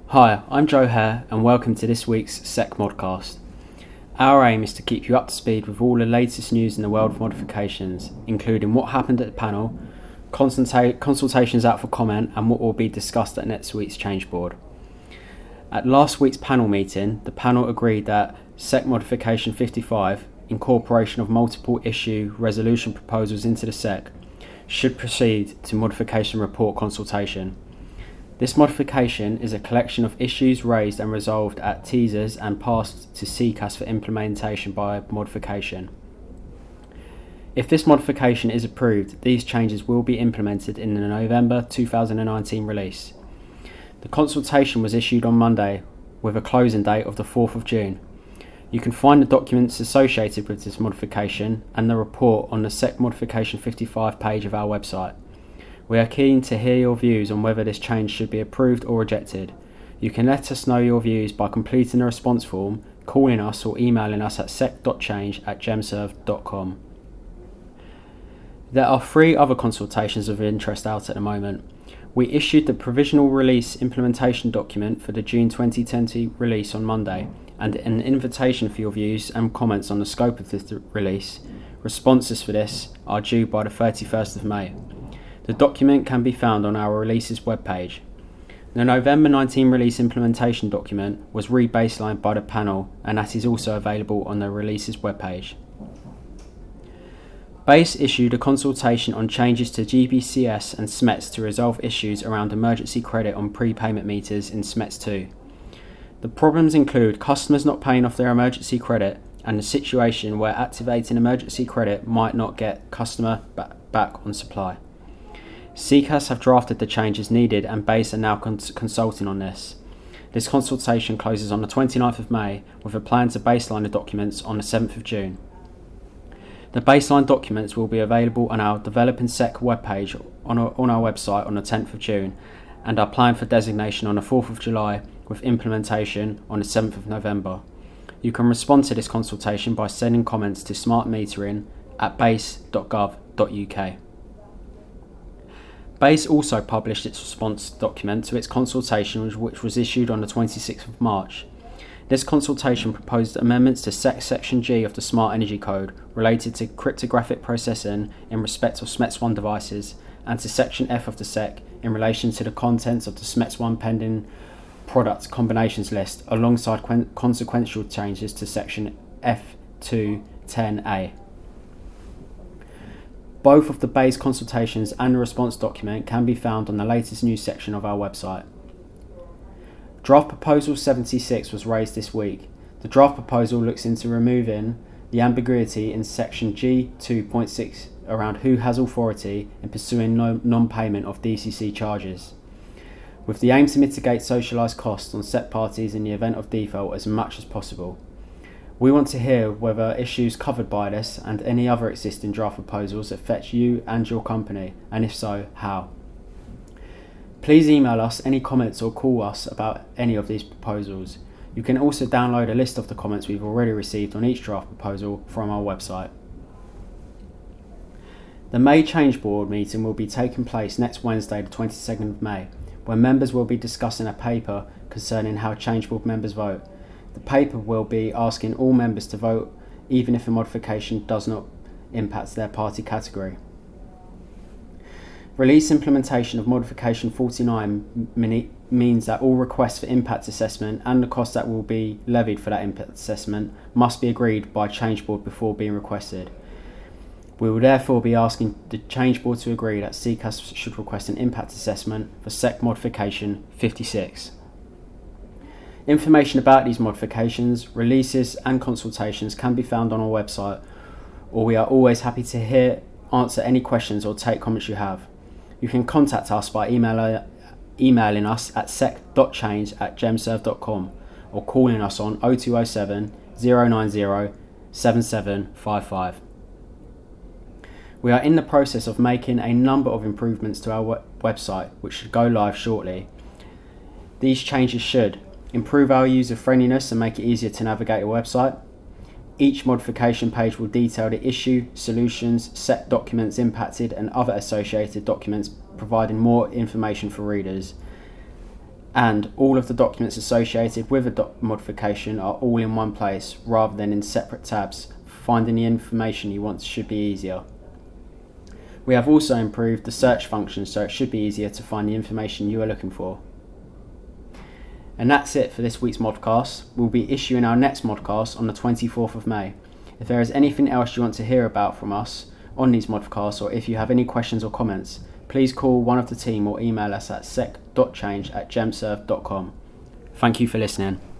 Hi, I'm Joe Hare and welcome to this week's SEC Modcast. Our aim is to keep you up to speed with all the latest news in the world of modifications, including what happened at the panel, consultations out for comment and what will be discussed at next week's change board. At last week's panel meeting, the panel agreed that SEC Modification 55, incorporation of multiple issue resolution proposals into the SEC, should proceed to modification report consultation. This modification is a collection of issues raised and resolved at teasers and passed to CCAS for implementation by modification. If this modification is approved, these changes will be implemented in the November 2019 release. The consultation was issued on Monday with a closing date of the 4th of June. You can find the documents associated with this modification and the report on the SEC Modification 55 page of our website. We are keen to hear your views on whether this change should be approved or rejected. You can let us know your views by completing the response form, calling us or emailing us at sec.change@gemserve.com. There are 3 other consultations of interest out at the moment. We issued the provisional release implementation document for the June 2020 release on Monday and an invitation for your views and comments on the scope of this release. Responses for this are due by the 31st of May. The document can be found on our releases webpage. The November 19 release implementation document was re-baselined by the panel and that is also available on the releases webpage. BASE issued a consultation on changes to GBCS and SMETS to resolve issues around emergency credit on prepayment meters in SMETS 2. The problems include customers not paying off their emergency credit and the situation where activating emergency credit might not get customer back on supply. CCAS have drafted the changes needed and BASE are now consulting on this. This consultation closes on the 29th of May with a plan to baseline the documents on the 7th of June. The baseline documents will be available on our Developing SEC webpage on our website on the 10th of June and are planned for designation on the 4th of July with implementation on the 7th of November. You can respond to this consultation by sending comments to smartmetering@base.gov.uk. BASE also published its response document to its consultation, which was issued on the 26th of March. This consultation proposed amendments to SEC Section G of the Smart Energy Code related to cryptographic processing in respect of SMETS 1 devices and to Section F of the SEC in relation to the contents of the SMETS 1 pending product combinations list, alongside consequential changes to Section F210A. Both of the BASE consultations and the response document can be found on the latest news section of our website. Draft Proposal 76 was raised this week. The draft proposal looks into removing the ambiguity in Section G2.6 around who has authority in pursuing non-payment of DCC charges, with the aim to mitigate socialised costs on SEC parties in the event of default as much as possible. We want to hear whether issues covered by this and any other existing draft proposals affect you and your company, and if so, how. Please email us any comments or call us about any of these proposals. You can also download a list of the comments we've already received on each draft proposal from our website. The May Change Board meeting will be taking place next Wednesday, the 22nd of May, where members will be discussing a paper concerning how Change Board members vote. The paper will be asking all members to vote even if a modification does not impact their party category. Release implementation of Modification 49 means that all requests for impact assessment and the cost that will be levied for that impact assessment must be agreed by Change Board before being requested. We will therefore be asking the Change Board to agree that CCAS should request an impact assessment for SEC Modification 56. Information about these modifications, releases and consultations can be found on our website, or we are always happy to answer any questions or take comments you have. You can contact us by emailing us at sec.change@gemserve.com or calling us on 0207 090 7755. We are in the process of making a number of improvements to our website, which should go live shortly. These changes should improve our user friendliness and make it easier to navigate a website. Each modification page will detail the issue, solutions, SEC documents impacted and other associated documents, providing more information for readers. and all of the documents associated with a modification are all in one place rather than in separate tabs. Finding the information you want should be easier. We have also improved the search function so it should be easier to find the information you are looking for. And that's it for this week's modcast. We'll be issuing our next modcast on the 24th of May. If there is anything else you want to hear about from us on these modcasts, or if you have any questions or comments, please call one of the team or email us at sec.change@gemserve.com. Thank you for listening.